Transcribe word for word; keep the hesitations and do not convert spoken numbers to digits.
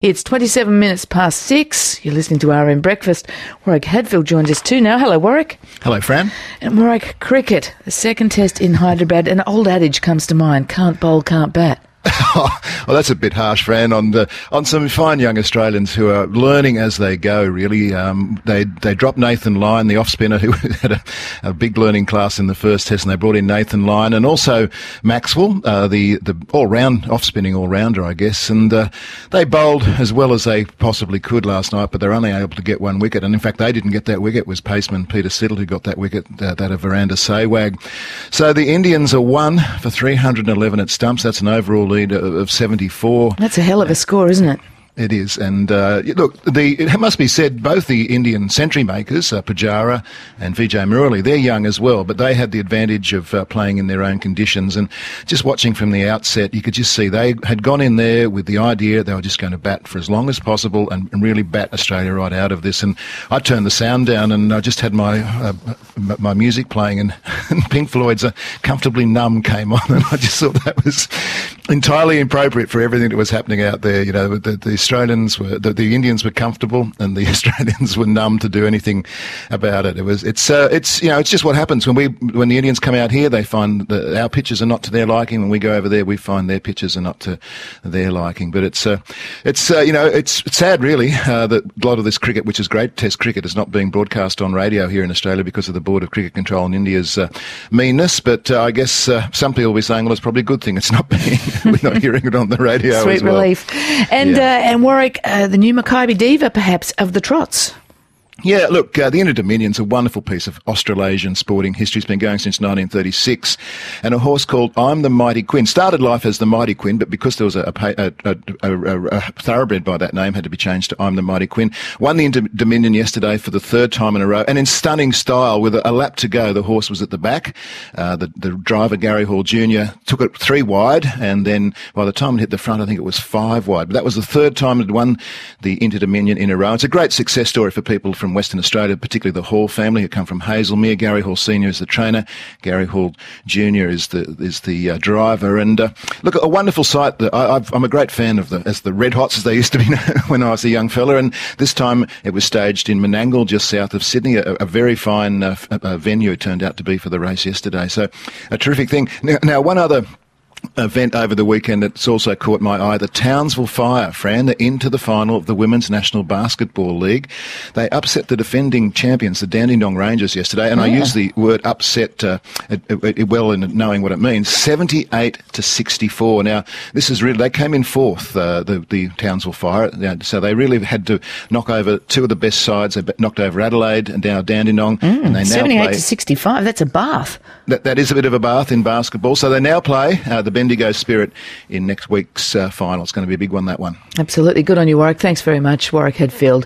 It's twenty-seven minutes past six. You're listening to R M Breakfast. Warwick Hadfield joins us too now. Hello, Warwick. Hello, Fran. And Warwick, cricket. The second test in Hyderabad. An old adage comes to mind. Can't bowl, can't bat. Well, that's a bit harsh, Fran, on the, on some fine young Australians who are learning as they go, really. Um, they they dropped Nathan Lyon, the off-spinner, who had a, a big learning class in the first test, and they brought in Nathan Lyon, and also Maxwell, uh, the, the all-round, off-spinning all-rounder, I guess. And uh, they bowled as well as they possibly could last night, but they're only able to get one wicket. And in fact, they didn't get that wicket. It was paceman Peter Siddle who got that wicket, uh, that of Virender Sehwag. So the Indians are one for three hundred eleven at stumps. That's an overall lead of seventy-four. That's a hell of a score, isn't it? It is, and uh, look, the, it must be said, both the Indian century makers, uh, Pujara and Vijay Murali, they're young as well, but they had the advantage of uh, playing in their own conditions, and just watching from the outset, you could just see they had gone in there with the idea they were just going to bat for as long as possible and, and really bat Australia right out of this. And I turned the sound down, and I just had my uh, my music playing, and, and Pink Floyd's uh, Comfortably Numb came on, and I just thought that was entirely inappropriate for everything that was happening out there. You know, the, the Australians were, the, the Indians were comfortable, and the Australians were numb to do anything about it. It was, it's, uh, it's, you know, it's just what happens when we, when the Indians come out here. They find that our pitches are not to their liking. When we go over there, we find their pitches are not to their liking. But it's, uh, it's, uh, you know, it's, it's sad really uh, that a lot of this cricket, which is great Test cricket, is not being broadcast on radio here in Australia because of the Board of Cricket Control in India's uh, meanness. But uh, I guess uh, some people will be saying, well, it's probably a good thing it's not being. We're not hearing it on the radio. Sweet as well. relief. And yeah. uh, and Warwick, uh, the new Makybe Diva, perhaps, of the trots. Yeah, look, uh, the Inter-Dominion's a wonderful piece of Australasian sporting history. It's been going since nineteen thirty-six. And a horse called I'm the Mighty Quinn started life as the Mighty Quinn, but because there was a, a, a, a, a, a thoroughbred by that name, had to be changed to I'm the Mighty Quinn. Won the Inter-Dominion yesterday for the third time in a row, and in stunning style. With a, a lap to go, the horse was at the back. Uh, the, the driver, Gary Hall Junior, took it three wide, and then by the time it hit the front, I think it was five wide. But that was the third time it had won the Inter-Dominion in a row. It's a great success story for people from Western Australia, particularly the Hall family who come from Hazelmere. Gary Hall Senior is the trainer. Gary Hall Junior is the is the uh, driver. And uh, look, a wonderful sight. That I, I've, I'm a great fan of the as the Red Hots, as they used to be when I was a young fella. And this time it was staged in Menangle, just south of Sydney. A, a very fine uh, a venue it turned out to be for the race yesterday. So a terrific thing. Now, now one other event over the weekend that's also caught my eye, the Townsville Fire, Fran. They're into the final of the Women's National Basketball League. They upset the defending champions, the Dandenong Rangers, yesterday, and oh. I use the word upset uh, it, it, well in knowing what it means, seventy-eight to sixty-four. Now, this is really, they came in fourth, uh, the, the Townsville Fire, so they really had to knock over two of the best sides. They knocked over Adelaide and now Dandenong. Mm, and they now seventy-eight play, to sixty-five, that's a bath. That, that is a bit of a bath in basketball. So they now play uh, the Bendigo Spirit in next week's uh, final. It's going to be a big one, that one. Absolutely. Good on you, Warwick. Thanks very much, Warwick Hadfield.